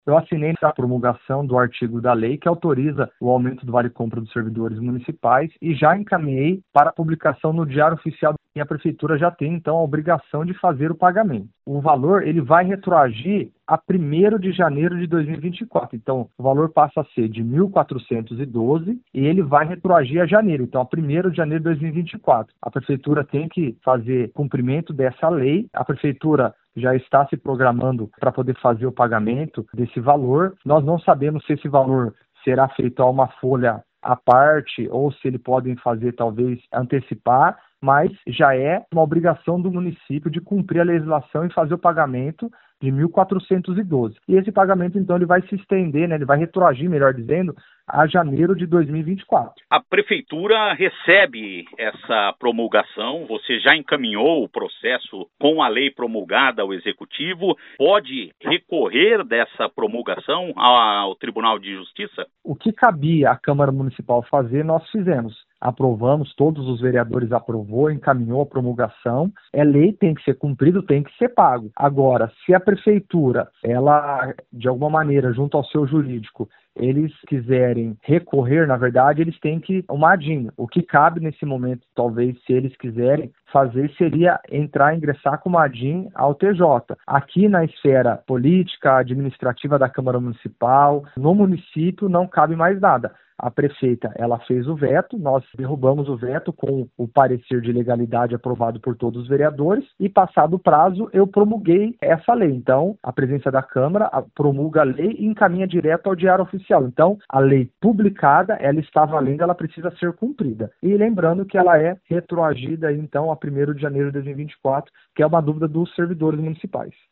Eu assinei a promulgação do artigo da lei que autoriza o aumento do vale-compra dos servidores municipais e já encaminhei para a publicação no Diário Oficial e a Prefeitura já tem, então, a obrigação de fazer o pagamento. O valor ele vai retroagir a 1º de janeiro de 2024. Então, o valor passa a ser de 1.412 e ele vai retroagir a janeiro. Então, a 1º de janeiro de 2024. A Prefeitura tem que fazer cumprimento dessa lei. A Prefeitura já está se programando para poder fazer o pagamento desse valor. Nós não sabemos se esse valor será feito a uma folha à parte ou se eles podem fazer, talvez, antecipar, mas já é uma obrigação do município de cumprir a legislação e fazer o pagamento de 1.412. E esse pagamento, então, ele vai se estender, ele vai retroagir, melhor dizendo, a janeiro de 2024. A Prefeitura recebe essa promulgação, você já encaminhou o processo com a lei promulgada ao Executivo, pode recorrer dessa promulgação ao Tribunal de Justiça? O que cabia à Câmara Municipal fazer, nós fizemos. Aprovamos, todos os vereadores aprovou, encaminhou a promulgação. É lei, tem que ser cumprido, tem que ser pago. Agora, se a Prefeitura, ela, de alguma maneira, junto ao seu jurídico, eles quiserem recorrer, na verdade, eles têm que uma ADIM. O que cabe nesse momento, talvez, se eles quiserem fazer, seria ingressar com uma ADIM ao TJ. Aqui na esfera política, administrativa da Câmara Municipal, no município, não cabe mais nada. A prefeita, ela fez o veto, nós derrubamos o veto com o parecer de legalidade aprovado por todos os vereadores e, passado o prazo, eu promulguei essa lei. Então, a presidência da Câmara promulga a lei e encaminha direto ao Diário Oficial. Então, a lei publicada, ela está valendo, ela precisa ser cumprida. E lembrando que ela é retroagida, então, a 1º de janeiro de 2024, que é uma dúvida dos servidores municipais.